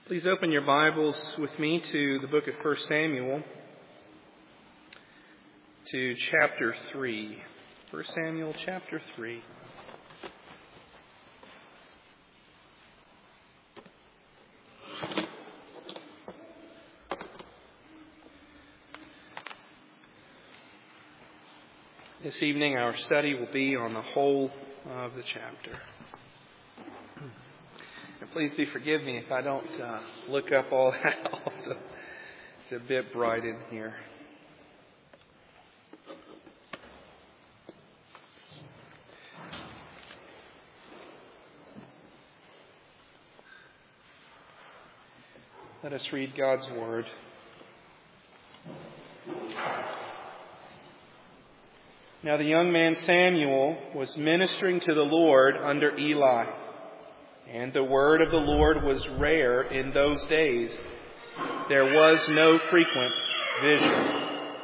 Please open your Bibles with me to the book of 1 Samuel, to chapter 3. 1 Samuel chapter 3. This evening our study will be on the whole of the chapter. And please do forgive me if I don't look up all that often. It's a bit bright in here. Let us read God's Word. Now the young man Samuel was ministering to the Lord under Eli. And the word of the Lord was rare in those days. There was no frequent vision.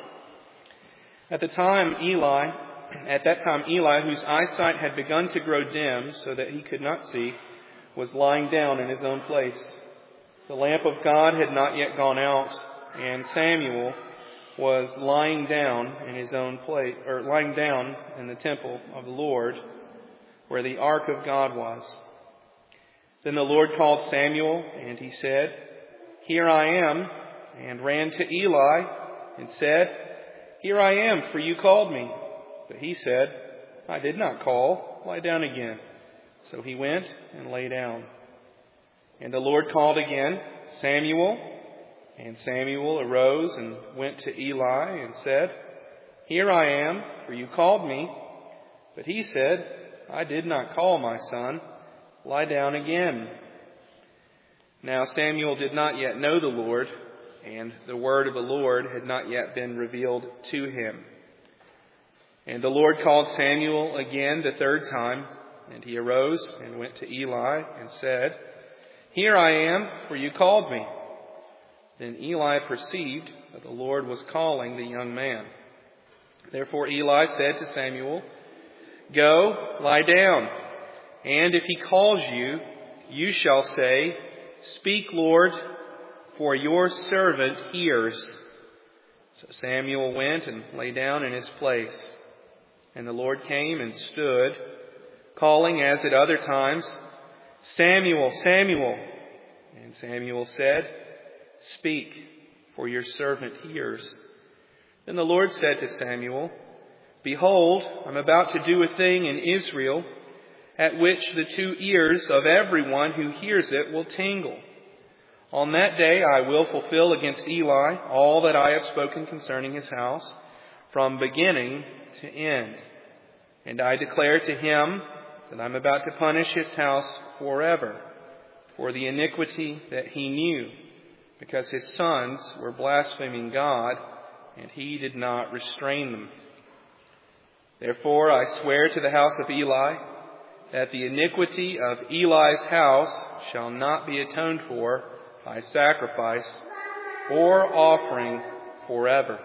At that time Eli, whose eyesight had begun to grow dim so that he could not see, was lying down in his own place. The lamp of God had not yet gone out, and Samuel was lying down in his own place, or lying down in the temple of the Lord, where the ark of God was. Then the Lord called Samuel, and he said, "Here I am," and ran to Eli and said, "Here I am, for you called me." But he said, "I did not call. Lie down again." So he went and lay down. And the Lord called again, "Samuel." And Samuel arose and went to Eli and said, "Here I am, for you called me." But he said, "I did not call, my son. Lie down again." Now Samuel did not yet know the Lord, and the word of the Lord had not yet been revealed to him. And the Lord called Samuel again the third time, and he arose and went to Eli and said, "Here I am, for you called me." Then Eli perceived that the Lord was calling the young man. Therefore Eli said to Samuel, "Go, lie down. And if he calls you, you shall say, 'Speak, Lord, for your servant hears.'" So Samuel went and lay down in his place. And the Lord came and stood, calling as at other times, "Samuel, Samuel." And Samuel said, "Speak, for your servant hears." Then the Lord said to Samuel, "Behold, I'm about to do a thing in Israel, at which the two ears of everyone who hears it will tingle. On that day I will fulfill against Eli all that I have spoken concerning his house, from beginning to end. And I declare to him that I'm about to punish his house forever for the iniquity that he knew, because his sons were blaspheming God, and he did not restrain them. Therefore I swear to the house of Eli that the iniquity of Eli's house shall not be atoned for by sacrifice or offering forever."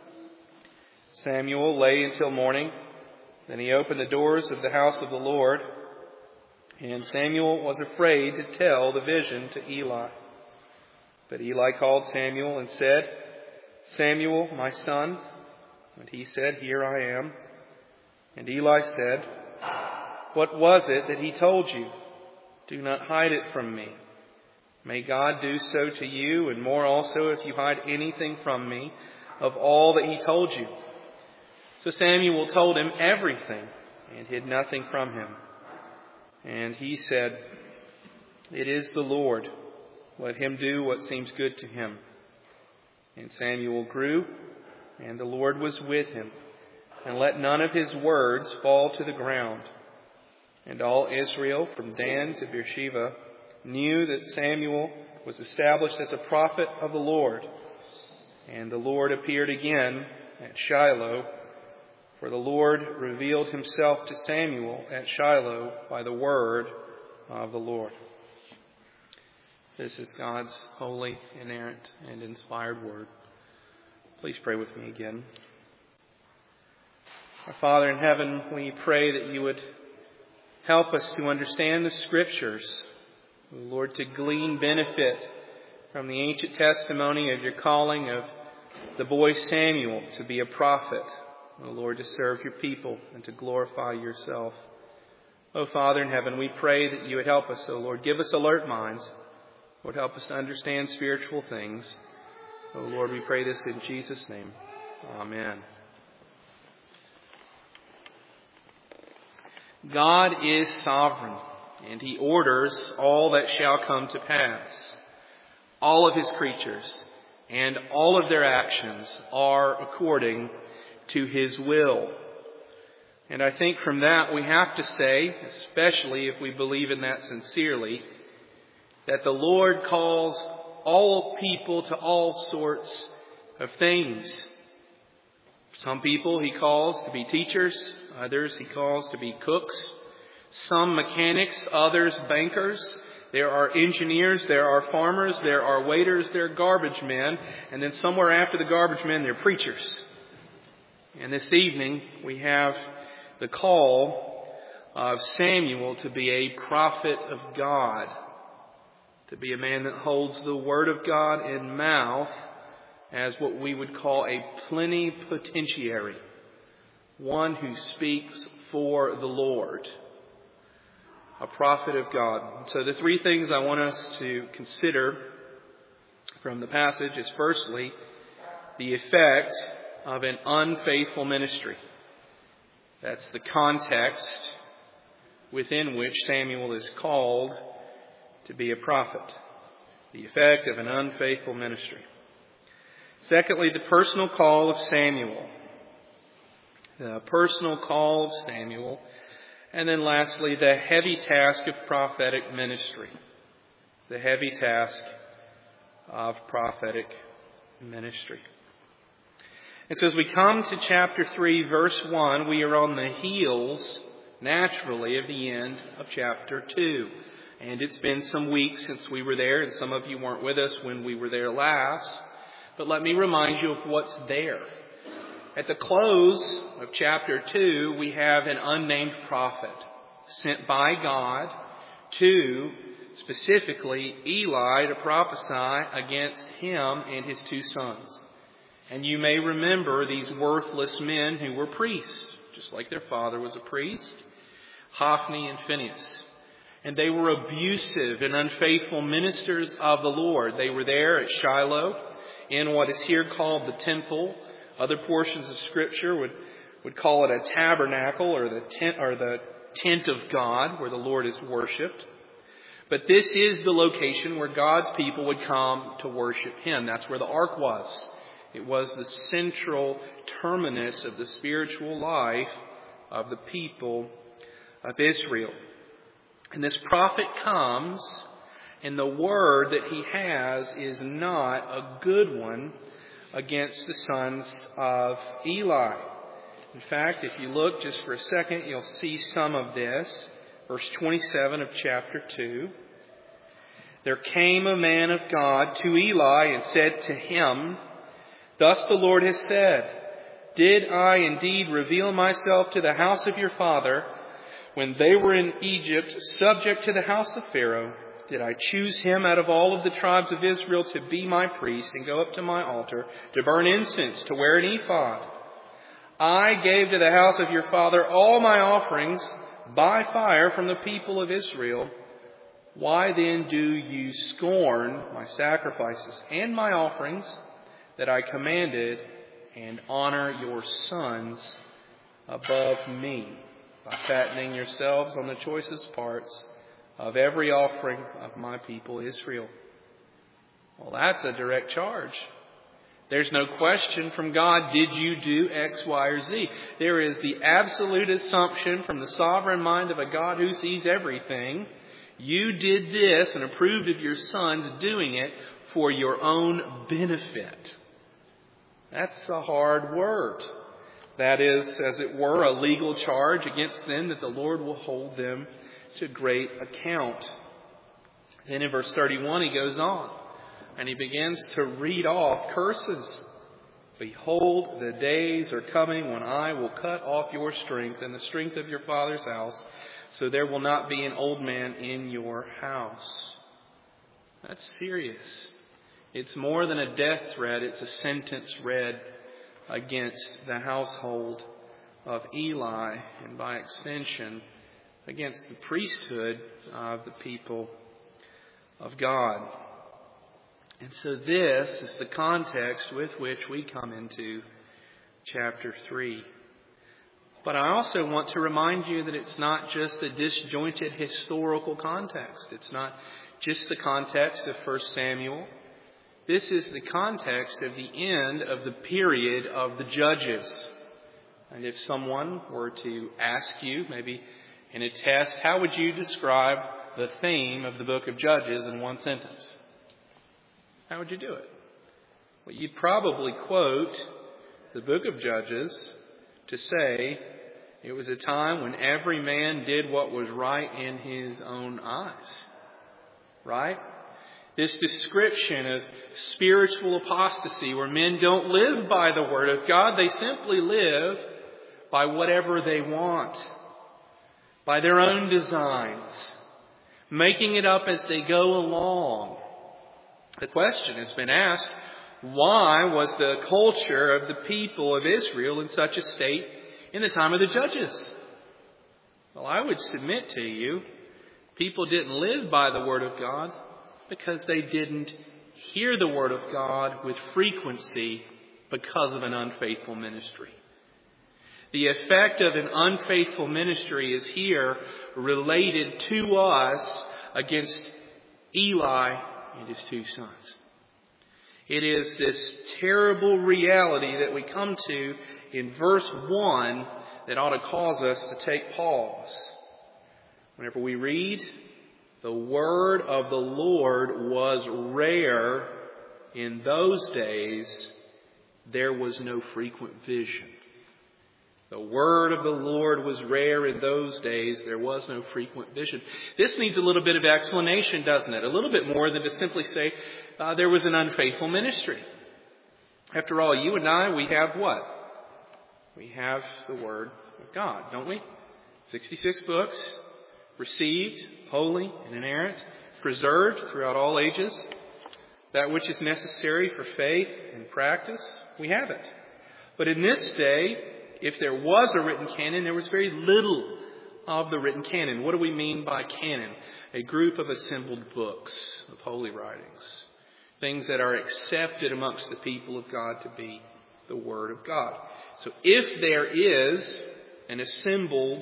Samuel lay until morning. Then he opened the doors of the house of the Lord, and Samuel was afraid to tell the vision to Eli. But Eli called Samuel and said, "Samuel, my son." And he said, "Here I am." And Eli said, "What was it that he told you? Do not hide it from me. May God do so to you, and more also if you hide anything from me of all that he told you." So Samuel told him everything and hid nothing from him. And he said, "It is the Lord. Let him do what seems good to him." And Samuel grew, and the Lord was with him, and let none of his words fall to the ground. And all Israel, from Dan to Beersheba, knew that Samuel was established as a prophet of the Lord. And the Lord appeared again at Shiloh, for the Lord revealed himself to Samuel at Shiloh by the word of the Lord. This is God's holy, inerrant, and inspired word. Please pray with me again. Our Father in heaven, we pray that you would help us to understand the Scriptures, Lord, to glean benefit from the ancient testimony of your calling of the boy Samuel to be a prophet, O Lord, to serve your people and to glorify yourself. O Father in heaven, we pray that you would help us, O Lord. Give us alert minds. Lord, help us to understand spiritual things. O Lord, we pray this in Jesus' name. Amen. God is sovereign, and He orders all that shall come to pass. All of His creatures and all of their actions are according to His will. And I think from that we have to say, especially if we believe in that sincerely, that the Lord calls all people to all sorts of things. Some people He calls to be teachers, others He calls to be cooks, some mechanics, others bankers. There are engineers, there are farmers, there are waiters, there are garbage men, and then somewhere after the garbage men, there are preachers. And this evening, we have the call of Samuel to be a prophet of God, to be a man that holds the Word of God in mouth as what we would call a plenipotentiary, one who speaks for the Lord. A prophet of God. So the three things I want us to consider from the passage is firstly, the effect of an unfaithful ministry. That's the context within which Samuel is called to be a prophet. The effect of an unfaithful ministry. Secondly, the personal call of Samuel. The personal call of Samuel. And then lastly, the heavy task of prophetic ministry. The heavy task of prophetic ministry. And so as we come to chapter 3, verse 1, we are on the heels, naturally, of the end of chapter 2. And it's been some weeks since we were there, and some of you weren't with us when we were there last. But let me remind you of what's there. At the close of chapter 2, we have an unnamed prophet sent by God to, specifically, Eli to prophesy against him and his two sons. And you may remember these worthless men who were priests, just like their father was a priest, Hophni and Phinehas. And they were abusive and unfaithful ministers of the Lord. They were there at Shiloh in what is here called the temple. Other portions of Scripture would call it a tabernacle or the tent of God where the Lord is worshipped. But this is the location where God's people would come to worship Him. That's where the ark was. It was the central terminus of the spiritual life of the people of Israel. And this prophet comes, and the word that he has is not a good one against the sons of Eli. In fact, if you look just for a second, you'll see some of this. Verse 27 of chapter 2. There came a man of God to Eli and said to him, "Thus the Lord has said, did I indeed reveal myself to the house of your father when they were in Egypt, subject to the house of Pharaoh? Did I choose him out of all of the tribes of Israel to be my priest and go up to my altar, to burn incense, to wear an ephod? I gave to the house of your father all my offerings by fire from the people of Israel. Why then do you scorn my sacrifices and my offerings that I commanded, and honor your sons above me by fattening yourselves on the choicest parts of every offering of my people Israel?" Well, that's a direct charge. There's no question from God, did you do X, Y, or Z? There is the absolute assumption from the sovereign mind of a God who sees everything. You did this and approved of your sons doing it for your own benefit. That's a hard word. That is, as it were, a legal charge against them that the Lord will hold them to great account. Then in verse 31 he goes on and he begins to read off curses. "Behold, the days are coming when I will cut off your strength and the strength of your father's house, so there will not be an old man in your house." That's serious. It's more than a death threat. It's a sentence read against the household of Eli, and by extension, against the priesthood of the people of God. And so this is the context with which we come into chapter 3. But I also want to remind you that it's not just a disjointed historical context. It's not just the context of 1 Samuel. This is the context of the end of the period of the Judges. And if someone were to ask you, maybe in a test, how would you describe the theme of the book of Judges in one sentence? How would you do it? Well, you'd probably quote the book of Judges to say it was a time when every man did what was right in his own eyes. Right? This description of spiritual apostasy where men don't live by the Word of God. They simply live by whatever they want, by their own designs, making it up as they go along. The question has been asked, why was the culture of the people of Israel in such a state in the time of the Judges? Well, I would submit to you, people didn't live by the Word of God because they didn't hear the Word of God with frequency because of an unfaithful ministry. The effect of an unfaithful ministry is here related to us against Eli and his two sons. It is this terrible reality that we come to in verse 1 that ought to cause us to take pause. Whenever we read, the word of the Lord was rare in those days, there was no frequent vision. The word of the Lord was rare in those days. There was no frequent vision. This needs a little bit of explanation, doesn't it? A little bit more than to simply say there was an unfaithful ministry. After all, you and I, we have what? We have the Word of God, don't we? 66 books, received, holy, and inerrant, preserved throughout all ages. That which is necessary for faith and practice, we have it. But in this day, if there was a written canon, there was very little of the written canon. What do we mean by canon? A group of assembled books of holy writings. Things that are accepted amongst the people of God to be the Word of God. So if there is an assembled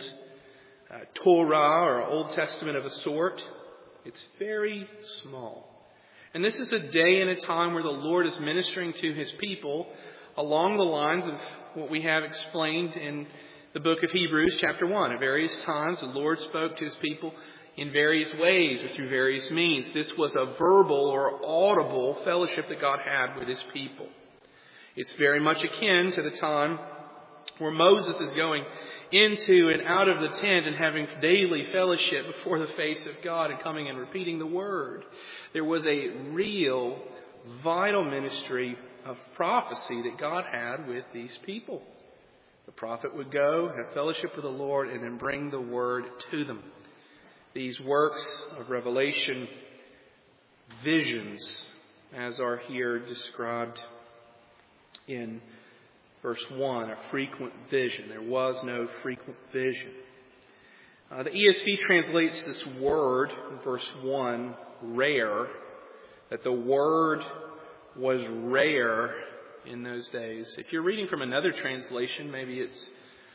Torah or Old Testament of a sort, it's very small. And this is a day and a time where the Lord is ministering to His people along the lines of what we have explained in the book of Hebrews chapter 1. At various times, the Lord spoke to His people in various ways or through various means. This was a verbal or audible fellowship that God had with His people. It's very much akin to the time where Moses is going into and out of the tent and having daily fellowship before the face of God and coming and repeating the Word. There was a real, vital ministry of prophecy that God had with these people. The prophet would go, have fellowship with the Lord, and then bring the Word to them. These works of revelation, visions, as are here described in verse 1, a frequent vision. There was no frequent vision. The ESV translates this word, in verse 1, rare, that the word was rare in those days. If you're reading from another translation, maybe it's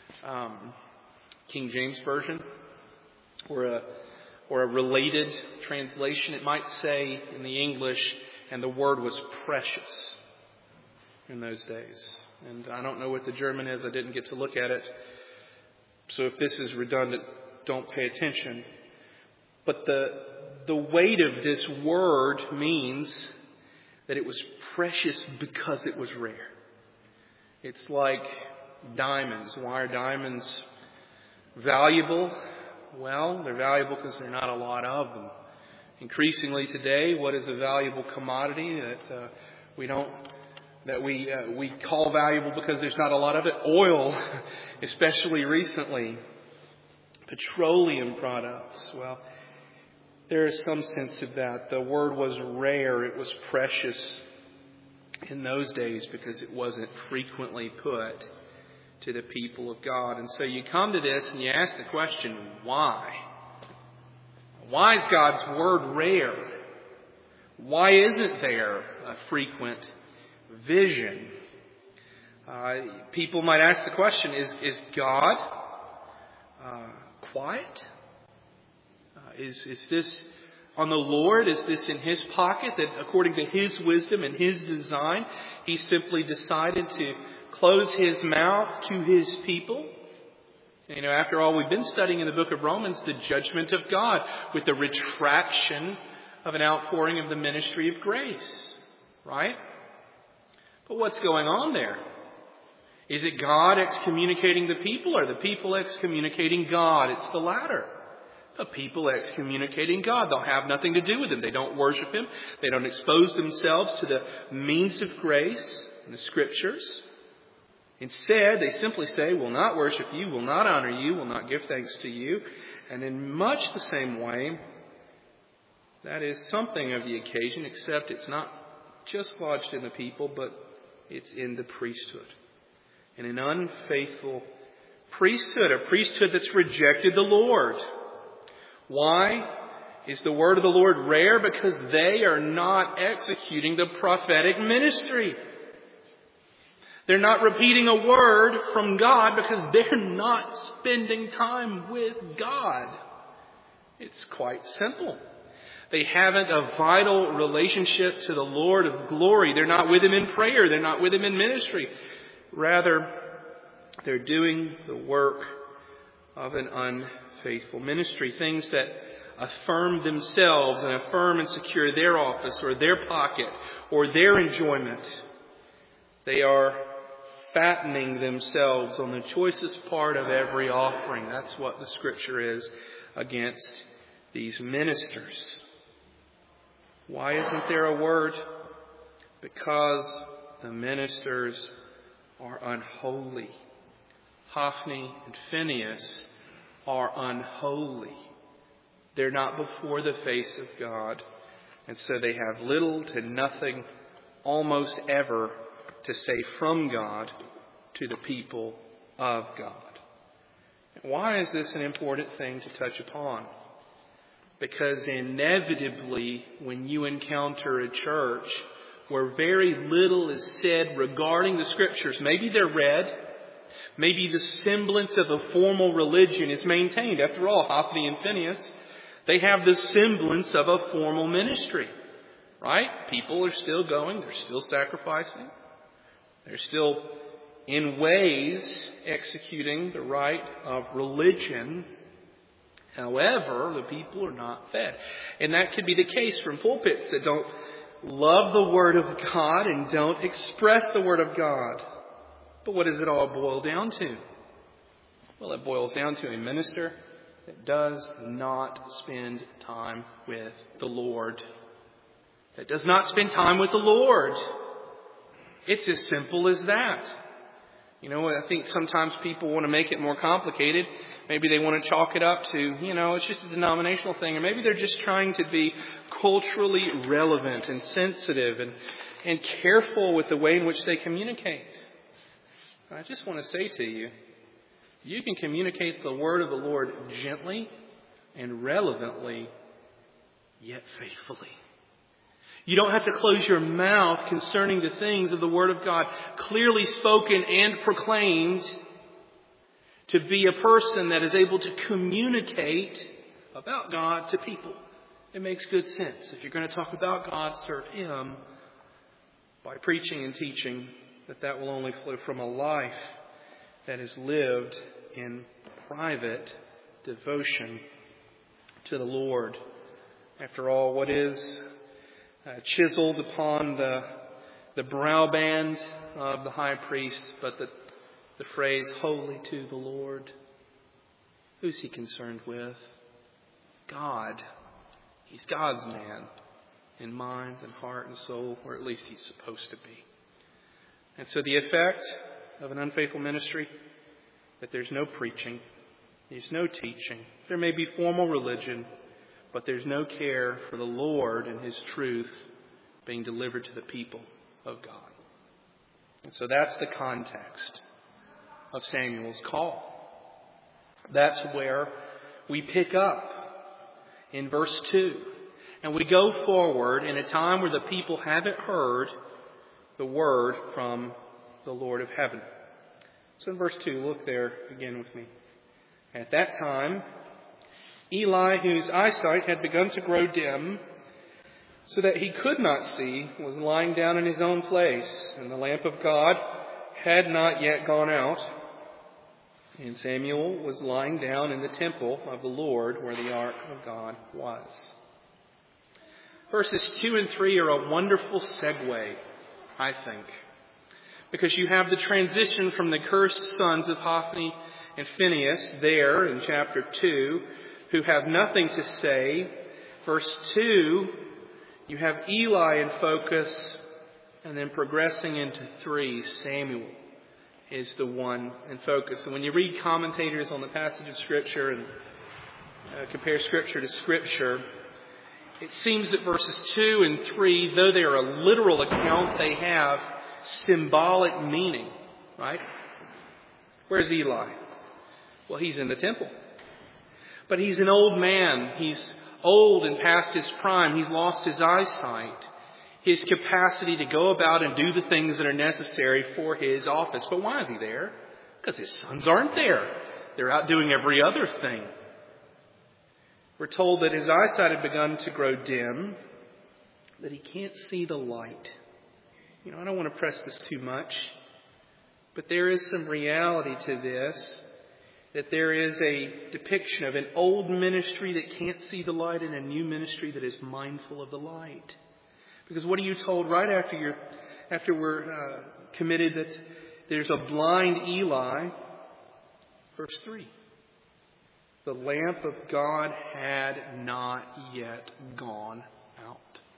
King James Version or a related translation, it might say in the English, and the word was precious in those days. And I don't know what the German is. I didn't get to look at it. So if this is redundant, don't pay attention. But the weight of this word means that it was precious because it was rare. It's like diamonds. Why are diamonds valuable? Well, they're valuable because there are not a lot of them. Increasingly today, what is a valuable commodity that we call valuable because there's not a lot of it? Oil, especially recently. Petroleum products. Well, there is some sense of that. The word was rare. It was precious in those days because it wasn't frequently put to the people of God. And so you come to this and you ask the question, why? Why is God's word rare? Why isn't there a frequent vision? People might ask the question, is God quiet? Is this on the Lord? Is this in His pocket that according to His wisdom and His design, He simply decided to close His mouth to His people? You know, after all, we've been studying in the book of Romans the judgment of God with the retraction of an outpouring of the ministry of grace. Right? But what's going on there? Is it God excommunicating the people or the people excommunicating God? It's the latter. The people excommunicating God. They'll have nothing to do with Him. They don't worship Him. They don't expose themselves to the means of grace in the Scriptures. Instead, they simply say, we'll not worship you, we'll not honor you, we'll not give thanks to you. And in much the same way, that is something of the occasion, except it's not just lodged in the people, but it's in the priesthood. In an unfaithful priesthood, a priesthood that's rejected the Lord. Why is the word of the Lord rare? Because they are not executing the prophetic ministry. They're not repeating a word from God because they're not spending time with God. It's quite simple. They haven't a vital relationship to the Lord of glory. They're not with Him in prayer. They're not with Him in ministry. Rather, they're doing the work of an unfaithful ministry. Things that affirm themselves and affirm and secure their office or their pocket or their enjoyment. They are fattening themselves on the choicest part of every offering. That's what the Scripture is against these ministers. Why isn't there a word? Because the ministers are unholy. Hophni and Phinehas are unholy. They're not before the face of God. And so they have little to nothing, almost ever, to say from God to the people of God. Why is this an important thing to touch upon? Because inevitably, when you encounter a church where very little is said regarding the Scriptures, maybe they're read, maybe the semblance of a formal religion is maintained. After all, Hophni and Phinehas, they have the semblance of a formal ministry. Right? People are still going, they're still sacrificing. They're still, in ways, executing the rite of religion. However, the people are not fed. And that could be the case from pulpits that don't love the Word of God and don't express the Word of God. But what does it all boil down to? Well, it boils down to a minister that does not spend time with the Lord. That does not spend time with the Lord. It's as simple as that. You know, I think sometimes people want to make it more complicated. Maybe they want to chalk it up to, it's just a denominational thing. Or maybe they're just trying to be culturally relevant and sensitive and careful with the way in which they communicate. I just want to say to you, you can communicate the word of the Lord gently and relevantly, yet faithfully. You don't have to close your mouth concerning the things of the Word of God, clearly spoken and proclaimed, to be a person that is able to communicate about God to people. It makes good sense. If you're going to talk about God, serve Him by preaching and teaching, that will only flow from a life that is lived in private devotion to the Lord. After all, what is chiseled upon the brow band of the high priest, but the phrase, holy to the Lord. Who's he concerned with? God. He's God's man in mind and heart and soul, or at least he's supposed to be. And so the effect of an unfaithful ministry, that there's no preaching, there's no teaching. There may be formal religion, but there's no care for the Lord and His truth being delivered to the people of God. And so that's the context of Samuel's call. That's where we pick up in verse 2. And we go forward in a time where the people haven't heard the word from the Lord of heaven. So in verse 2, look there again with me. At that time, Eli, whose eyesight had begun to grow dim, so that he could not see, was lying down in his own place, and the lamp of God had not yet gone out. And Samuel was lying down in the temple of the Lord where the ark of God was. Verses 2 and 3 are a wonderful segue, I think, because you have the transition from the cursed sons of Hophni and Phinehas there in chapter 2, who have nothing to say. Verse 2, you have Eli in focus, and then progressing into 3, Samuel is the one in focus. And when you read commentators on the passage of Scripture and compare Scripture to Scripture, it seems that verses 2 and 3, though they are a literal account, they have symbolic meaning, right? Where's Eli? Well, he's in the temple. But he's an old man. He's old and past his prime. He's lost his eyesight, his capacity to go about and do the things that are necessary for his office. But why is he there? Because his sons aren't there. They're out doing every other thing. We're told that his eyesight had begun to grow dim, that he can't see the light. I don't want to press this too much, but there is some reality to this, that there is a depiction of an old ministry that can't see the light and a new ministry that is mindful of the light. Because what are you told right after we're committed that there's a blind Eli? Verse 3. The lamp of God had not yet gone out.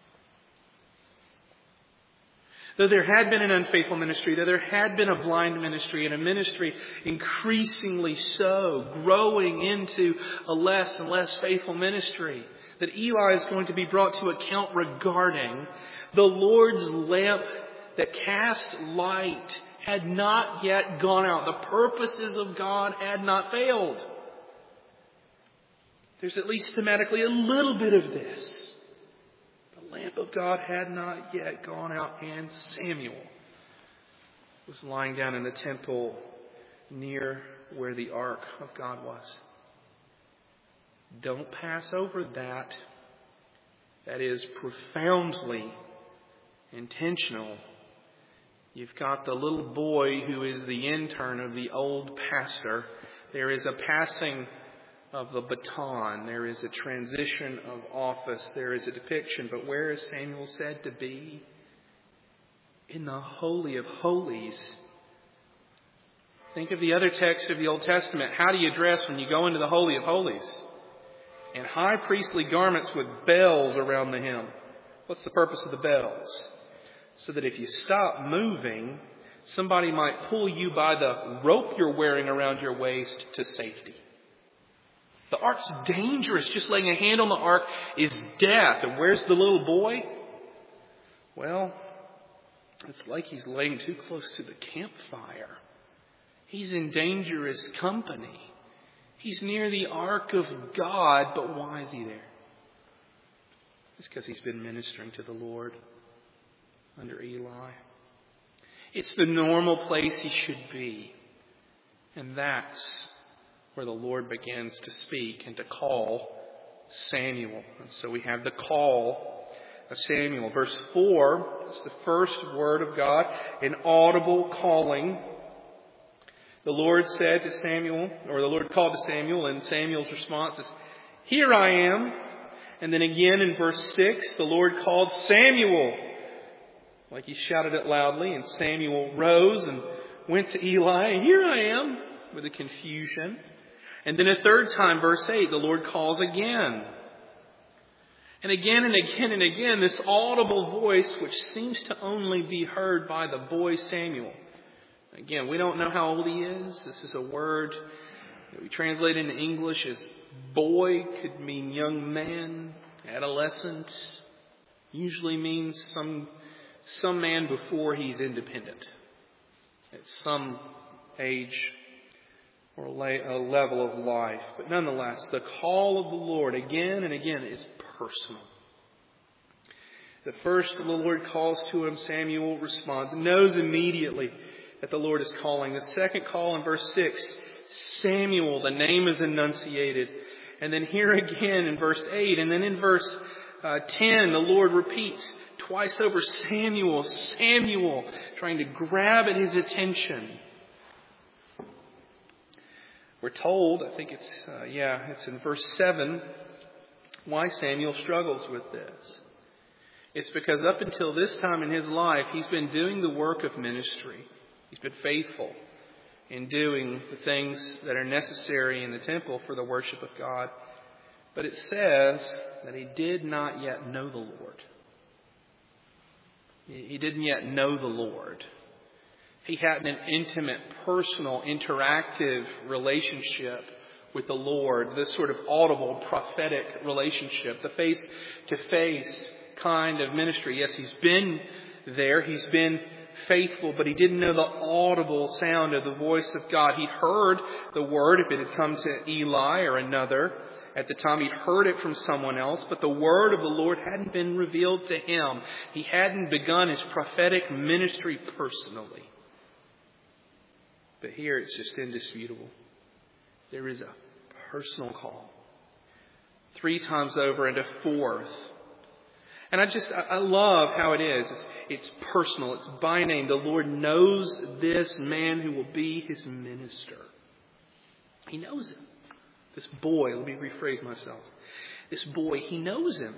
Though there had been an unfaithful ministry, though there had been a blind ministry and a ministry increasingly so, growing into a less and less faithful ministry, that Eli is going to be brought to account regarding, the Lord's lamp that cast light had not yet gone out. The purposes of God had not failed. There's at least thematically a little bit of this. The lamp of God had not yet gone out, and Samuel was lying down in the temple near where the ark of God was. Don't pass over that. That is profoundly intentional. You've got the little boy who is the intern of the old pastor. There is a passing of the baton. There is a transition of office. There is a depiction. But where is Samuel said to be? In the Holy of Holies. Think of the other text of the Old Testament. How do you dress when you go into the Holy of Holies? In high priestly garments with bells around the hem. What's the purpose of the bells? So that if you stop moving, somebody might pull you by the rope you're wearing around your waist to safety. The ark's dangerous. Just laying a hand on the ark is death. And where's the little boy? Well, it's like he's laying too close to the campfire. He's in dangerous company. He's near the ark of God, but why is he there? It's because he's been ministering to the Lord under Eli. It's the normal place he should be. And that's where the Lord begins to speak and to call Samuel. And so we have the call of Samuel. Verse 4 is the first word of God, an audible calling. The Lord said to Samuel, or the Lord called to Samuel, and Samuel's response is, "Here I am." And then again in verse 6, the Lord called Samuel. Like he shouted it loudly, and Samuel rose and went to Eli. "Here I am," with a confusion. And then a third time, verse 8, the Lord calls again. And again and again and again, this audible voice, which seems to only be heard by the boy Samuel. Again, we don't know how old he is. This is a word that we translate into English as boy could mean young man, adolescent. Usually means some man before he's independent. At some age or a level of life. But nonetheless, the call of the Lord again and again is personal. The first the Lord calls to him, Samuel responds, knows immediately that the Lord is calling. The second call in verse 6, Samuel, the name is enunciated. And then here again in verse 8, and then in verse 10, the Lord repeats twice over, Samuel, Samuel, trying to grab at his attention. We're told, I think it's in verse 7, why Samuel struggles with this. It's because up until this time in his life, he's been doing the work of ministry. He's been faithful in doing the things that are necessary in the temple for the worship of God. But it says that he did not yet know the Lord. He didn't yet know the Lord. He had an intimate, personal, interactive relationship with the Lord. This sort of audible, prophetic relationship. The face-to-face kind of ministry. Yes, he's been there. He's been faithful, but he didn't know the audible sound of the voice of God. He'd heard the word if it had come to Eli or another. At the time, he'd heard it from someone else, but the word of the Lord hadn't been revealed to him. He hadn't begun his prophetic ministry personally. But here it's just indisputable. There is a personal call. 3 times over and a 4th. And I love how it is. It's personal. It's by name. The Lord knows this man who will be his minister. He knows him. This boy, let me rephrase myself. This boy, he knows him.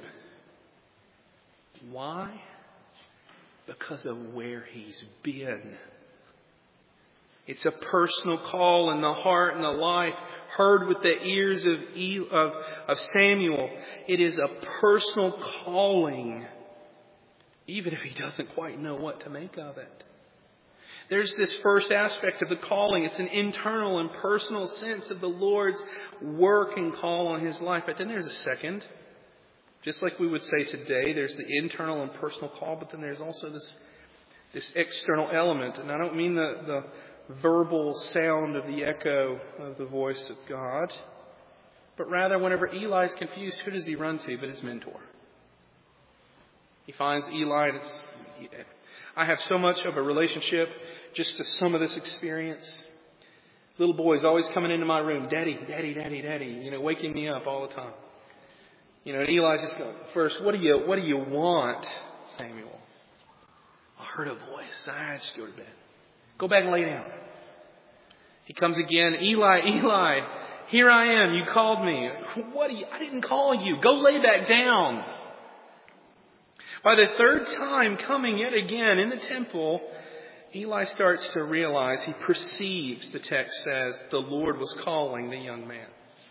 Why? Because of where he's been. It's a personal call in the heart and the life, heard with the ears of Samuel. It is a personal calling, even if he doesn't quite know what to make of it. There's this first aspect of the calling. It's an internal and personal sense of the Lord's work and call on his life. But then there's a second. Just like we would say today, there's the internal and personal call, but then there's also this external element. And I don't mean the verbal sound of the echo of the voice of God, but rather whenever Eli's confused, who does he run to but his mentor? He finds Eli, and I have so much of a relationship just to some of this experience. Little boys always coming into my room, Daddy, Daddy, Daddy, Daddy, waking me up all the time. And Eli's just going, first, what do you want, Samuel? I heard a voice. I just go to bed. Go back and lay down. He comes again. Eli, here I am. You called me. I didn't call you. Go lay back down. By the 3rd time coming yet again in the temple, Eli starts to realize, he perceives, the text says, the Lord was calling the young man.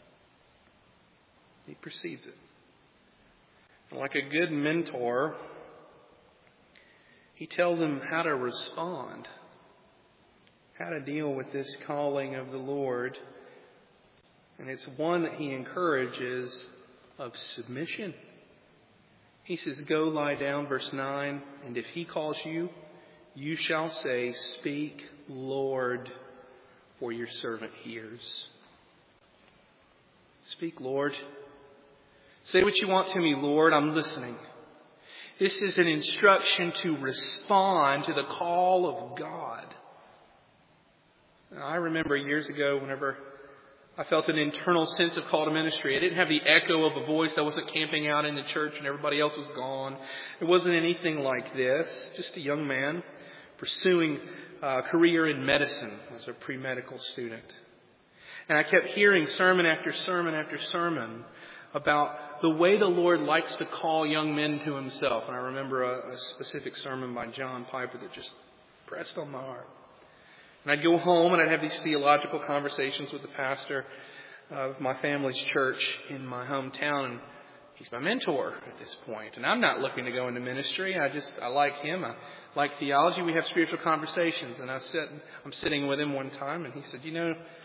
He perceives it. And like a good mentor, he tells him how to respond. How to deal with this calling of the Lord. And it's one that he encourages of submission. He says, go lie down, verse 9, and if he calls you, you shall say, speak, Lord, for your servant hears. Speak, Lord. Say what you want to me, Lord, I'm listening. This is an instruction to respond to the call of God. I remember years ago whenever I felt an internal sense of call to ministry. I didn't have the echo of a voice. I wasn't camping out in the church and everybody else was gone. It wasn't anything like this. Just a young man pursuing a career in medicine as a pre-medical student. And I kept hearing sermon after sermon after sermon about the way the Lord likes to call young men to himself. And I remember a specific sermon by John Piper that just pressed on my heart. And I'd go home and I'd have these theological conversations with the pastor of my family's church in my hometown. And he's my mentor at this point. And I'm not looking to go into ministry. I like him. I like theology. We have spiritual conversations. And I'm sitting with him one time and he said, you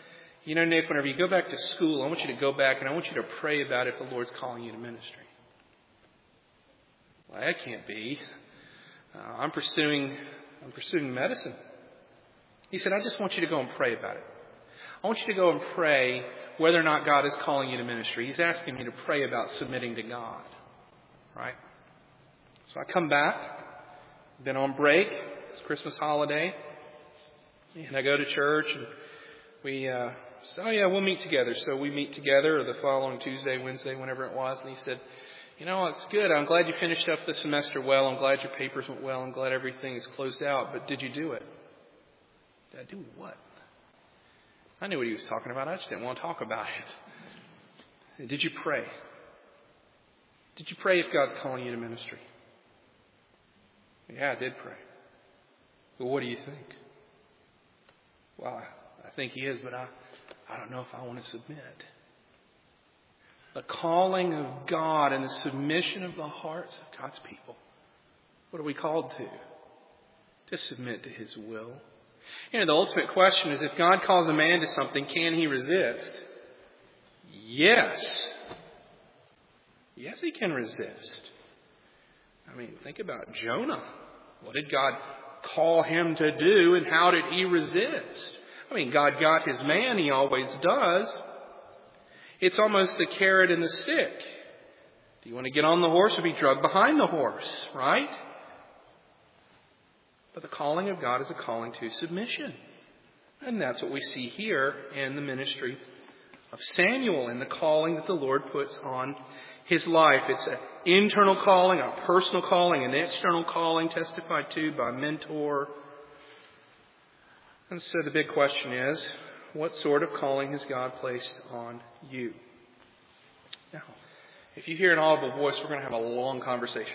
You know, Nick, whenever you go back to school, I want you to go back and I want you to pray about if the Lord's calling you to ministry. Well, that can't be. I'm pursuing medicine. He said, I just want you to go and pray about it. I want you to go and pray whether or not God is calling you to ministry. He's asking me to pray about submitting to God. Right? So I come back. Been on break. It's Christmas holiday. And I go to church and we say, oh yeah, we'll meet together. So we meet together the following Tuesday, Wednesday, whenever it was. And he said, you know, it's good. I'm glad you finished up the semester well. I'm glad your papers went well. I'm glad everything is closed out. But did you do it? Did I do what? I knew what he was talking about. I just didn't want to talk about it. Did you pray? Did you pray if God's calling you to ministry? Yeah, I did pray. Well, what do you think? Well, I think he is, but I don't know if I want to submit. The calling of God and the submission of the hearts of God's people. What are we called to? To submit to His will. You know, the ultimate question is, if God calls a man to something, can he resist? Yes. Yes, he can resist. I mean, think about Jonah. What did God call him to do, and how did he resist? I mean, God got his man. He always does. It's almost the carrot and the stick. Do you want to get on the horse or be dragged behind the horse, right? But the calling of God is a calling to submission. And that's what we see here in the ministry of Samuel and the calling that the Lord puts on his life. It's an internal calling, a personal calling, an external calling testified to by a mentor. And so the big question is, what sort of calling has God placed on you? Now, if you hear an audible voice, we're going to have a long conversation.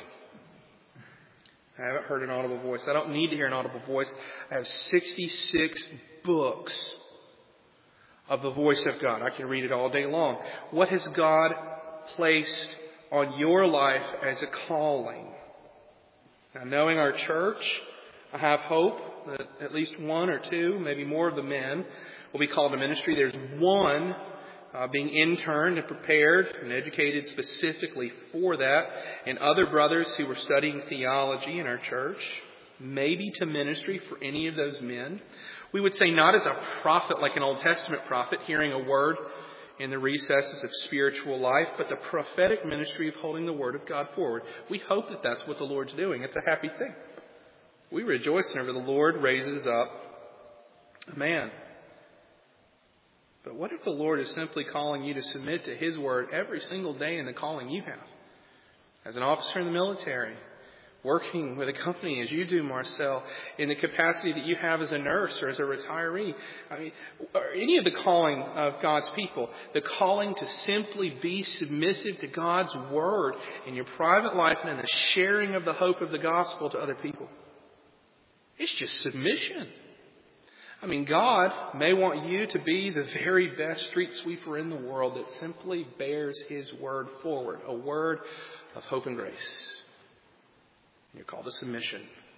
I haven't heard an audible voice. I don't need to hear an audible voice. I have 66 books of the voice of God. I can read it all day long. What has God placed on your life as a calling? Now, knowing our church, I have hope that at least one or two, maybe more of the men will be called to ministry. There's one being interned and prepared and educated specifically for that, and other brothers who were studying theology in our church, maybe to ministry for any of those men. We would say not as a prophet, like an Old Testament prophet, hearing a word in the recesses of spiritual life, but the prophetic ministry of holding the Word of God forward. We hope that that's what the Lord's doing. It's a happy thing. We rejoice whenever the Lord raises up a man. But what if the Lord is simply calling you to submit to His Word every single day in the calling you have? As an officer in the military, working with a company as you do, Marcel, in the capacity that you have as a nurse or as a retiree. I mean, or any of the calling of God's people, the calling to simply be submissive to God's Word in your private life and in the sharing of the hope of the gospel to other people. It's just submission. I mean, God may want you to be the very best street sweeper in the world that simply bears His Word forward, a word of hope and grace. You're called to submission.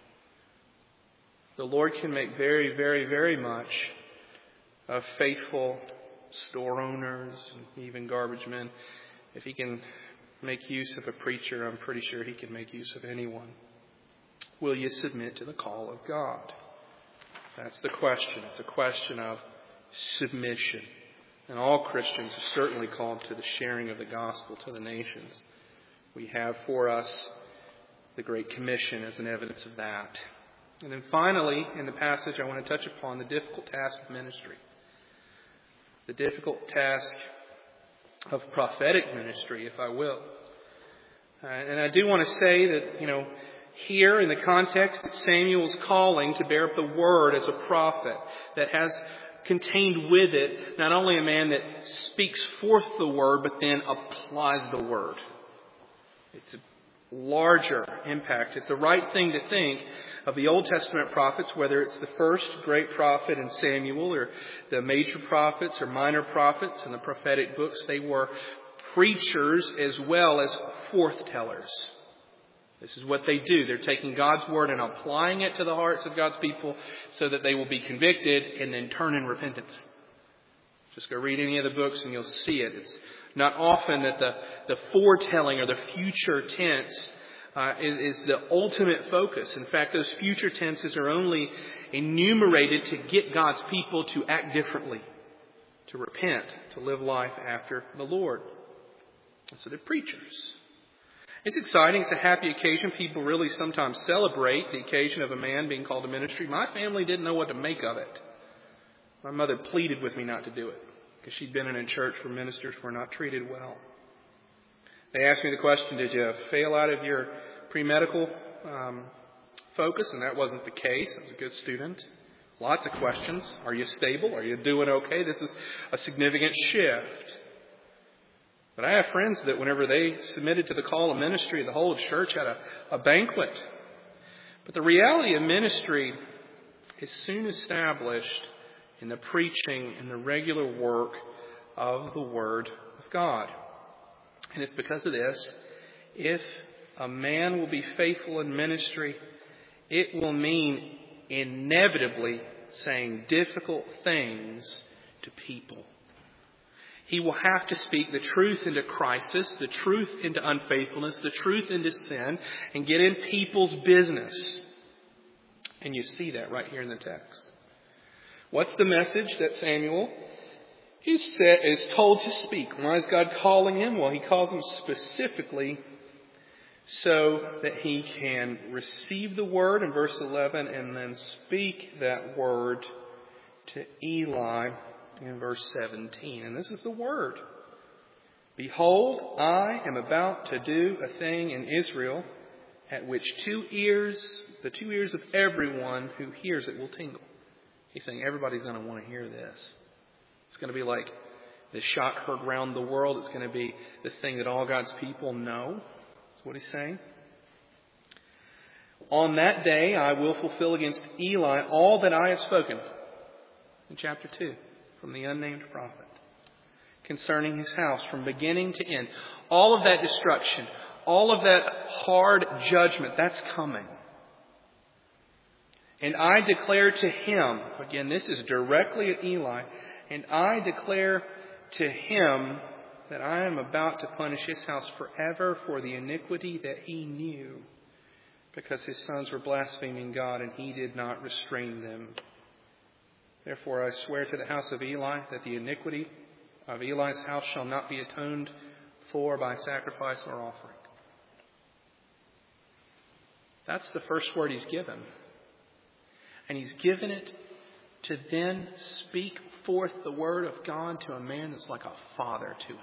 The Lord can make very, very, very much of faithful store owners and even garbage men. If He can make use of a preacher, I'm pretty sure He can make use of anyone. Will you submit to the call of God? That's the question. It's a question of submission. And all Christians are certainly called to the sharing of the gospel to the nations. We have for us the Great Commission as an evidence of that. And then finally, in the passage, I want to touch upon the difficult task of ministry. The difficult task of prophetic ministry, if I will. And I do want to say that, here in the context that Samuel's calling to bear up the word as a prophet, that has contained with it not only a man that speaks forth the word, but then applies the word. It's a larger impact. It's the right thing to think of the Old Testament prophets, whether it's the first great prophet in Samuel or the major prophets or minor prophets in the prophetic books. They were preachers as well as forth-tellers. This is what they do. They're taking God's word and applying it to the hearts of God's people so that they will be convicted and then turn in repentance. Just go read any of the books and you'll see it. It's not often that the foretelling or the future tense is the ultimate focus. In fact, those future tenses are only enumerated to get God's people to act differently, to repent, to live life after the Lord. And so they're preachers. It's exciting. It's a happy occasion. People really sometimes celebrate the occasion of a man being called to ministry. My family didn't know what to make of it. My mother pleaded with me not to do it because she'd been in a church where ministers were not treated well. They asked me the question, did you fail out of your pre-medical focus? And that wasn't the case. I was a good student. Lots of questions. Are you stable? Are you doing okay? This is a significant shift. But I have friends that whenever they submitted to the call of ministry, the whole church had a banquet. But the reality of ministry is soon established in the preaching and the regular work of the Word of God. And it's because of this. If a man will be faithful in ministry, it will mean inevitably saying difficult things to people. He will have to speak the truth into crisis, the truth into unfaithfulness, the truth into sin, and get in people's business. And you see that right here in the text. What's the message that Samuel is told to speak? Why is God calling him? Well, He calls him specifically so that he can receive the word in verse 11 and then speak that word to Eli in verse 17. And this is the word. Behold, I am about to do a thing in Israel at which the two ears of everyone who hears it will tingle. He's saying everybody's going to want to hear this. It's going to be like the shot heard round the world. It's going to be the thing that all God's people know. That's what he's saying. On that day I will fulfill against Eli all that I have spoken. In chapter 2, from the unnamed prophet, concerning his house from beginning to end. All of that destruction, all of that hard judgment, that's coming. And I declare to him, again, this is directly at Eli, and I declare to him that I am about to punish his house forever for the iniquity that he knew, because his sons were blaspheming God and he did not restrain them. Therefore I swear to the house of Eli that the iniquity of Eli's house shall not be atoned for by sacrifice or offering. That's the first word he's given. And he's given it to then speak forth the word of God to a man that's like a father to him.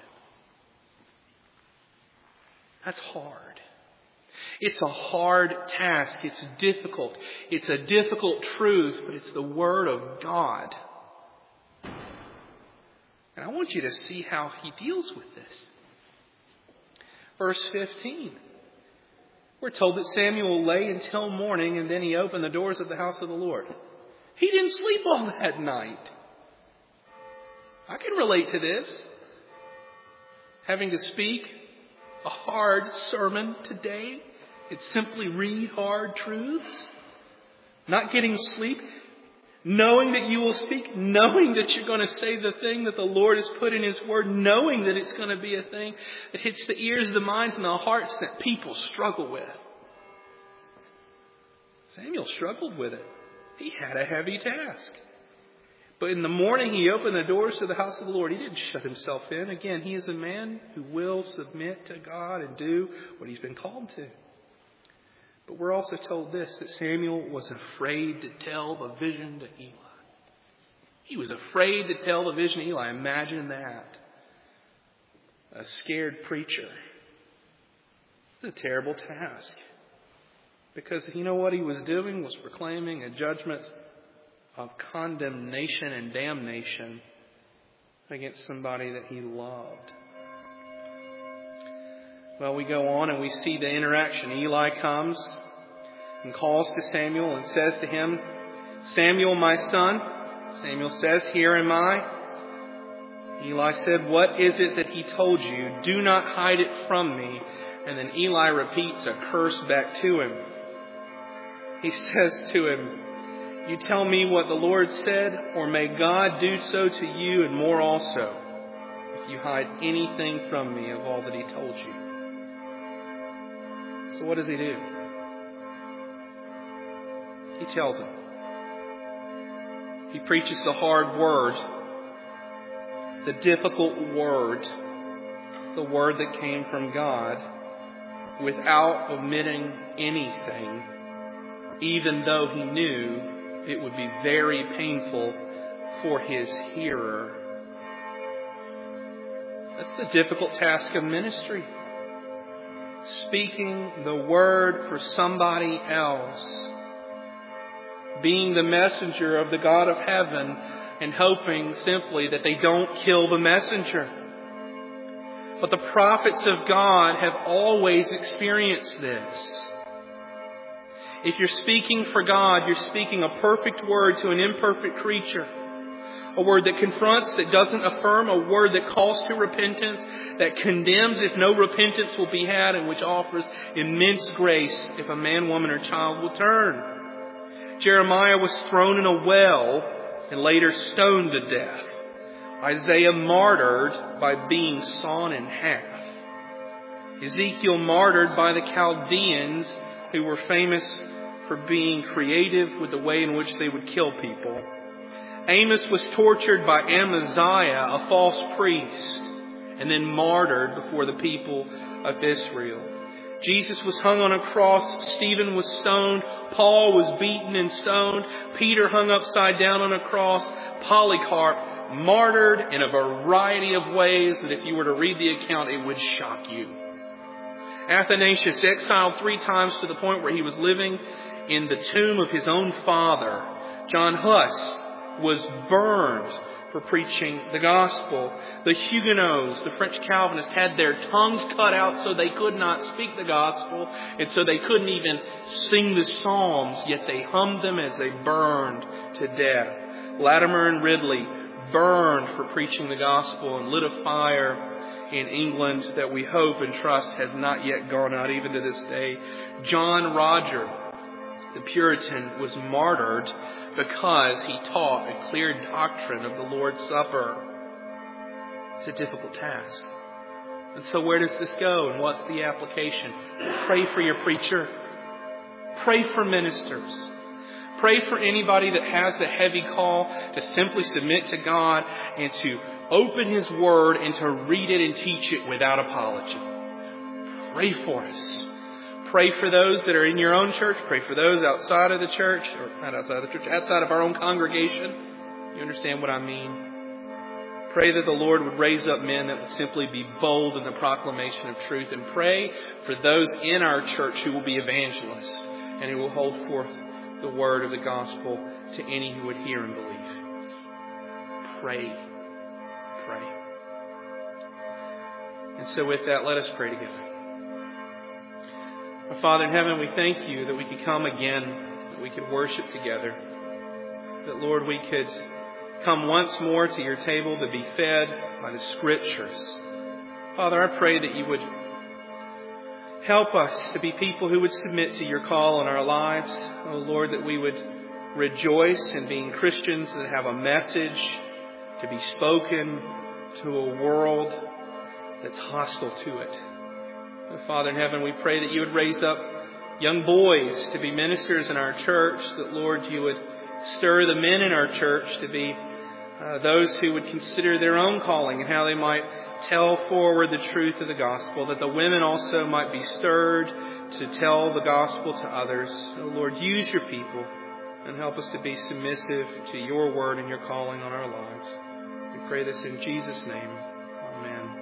That's hard. It's a hard task. It's difficult. It's a difficult truth, but it's the Word of God. And I want you to see how he deals with this. Verse 15. We're told that Samuel lay until morning and then he opened the doors of the house of the Lord. He didn't sleep all that night. I can relate to this. Having to speak a hard sermon today. It's simply read hard truths. Not getting sleep. Knowing that you will speak. Knowing that you're going to say the thing that the Lord has put in His Word. Knowing that it's going to be a thing that hits the ears, the minds, and the hearts that people struggle with. Samuel struggled with it. He had a heavy task. But in the morning he opened the doors to the house of the Lord. He didn't shut himself in. Again, he is a man who will submit to God and do what he's been called to. But we're also told this, that Samuel was afraid to tell the vision to Eli. He was afraid to tell the vision to Eli. Imagine that. A scared preacher. It's a terrible task. Because you know what he was doing was proclaiming a judgment of condemnation and damnation against somebody that he loved. Well, we go on and we see the interaction. Eli comes and calls to Samuel and says to him, Samuel, my son. Samuel says, here am I. Eli said, what is it that he told you? Do not hide it from me. And then Eli repeats a curse back to him. He says to him, You tell me what the Lord said, or may God do so to you and more also, if you hide anything from me of all that He told you. So what does He do? He tells him. He preaches the hard word, the difficult word, the word that came from God, without omitting anything, even though He knew it would be very painful for His hearer. That's the difficult task of ministry. Speaking the word for somebody else. Being the messenger of the God of heaven and hoping simply that they don't kill the messenger. But the prophets of God have always experienced this. If you're speaking for God, you're speaking a perfect word to an imperfect creature. A word that confronts, that doesn't affirm, a word that calls to repentance, that condemns if no repentance will be had, and which offers immense grace if a man, woman, or child will turn. Jeremiah was thrown in a well and later stoned to death. Isaiah martyred by being sawn in half. Ezekiel martyred by the Chaldeans, who were famous for being creative with the way in which they would kill people. Amos was tortured by Amaziah, a false priest, and then martyred before the people of Israel. Jesus was hung on a cross. Stephen was stoned. Paul was beaten and stoned. Peter hung upside down on a cross. Polycarp martyred in a variety of ways that if you were to read the account, it would shock you. Athanasius, exiled 3 times to the point where he was living in the tomb of his own father. John Huss was burned for preaching the gospel. The Huguenots, the French Calvinists, had their tongues cut out so they could not speak the gospel, and so they couldn't even sing the psalms, yet they hummed them as they burned to death. Latimer and Ridley burned for preaching the gospel and lit a fire in England that we hope and trust has not yet gone out even to this day. John Roger, the Puritan, was martyred because he taught a clear doctrine of the Lord's Supper. It's a difficult task. And so where does this go, and what's the application? Pray for your preacher. Pray for ministers. Pray for anybody that has the heavy call to simply submit to God and to open His Word and to read it and teach it without apology. Pray for us. Pray for those that are in your own church. Pray for those outside of the church, or not outside of the church, outside of our own congregation. You understand what I mean? Pray that the Lord would raise up men that would simply be bold in the proclamation of truth. And pray for those in our church who will be evangelists and who will hold forth the word of the gospel to any who would hear and believe. Pray. Pray. And so with that, let us pray together. Our Father in heaven, we thank You that we could come again, that we could worship together, that, Lord, we could come once more to Your table to be fed by the Scriptures. Father, I pray that You would help us to be people who would submit to Your call in our lives. Oh, Lord, that we would rejoice in being Christians that have a message to be spoken to a world that's hostile to it. Father in heaven, we pray that You would raise up young boys to be ministers in our church, that, Lord, You would stir the men in our church to be those who would consider their own calling and how they might tell forward the truth of the gospel, that the women also might be stirred to tell the gospel to others. Oh, Lord, use Your people and help us to be submissive to Your word and Your calling on our lives. We pray this in Jesus' name. Amen.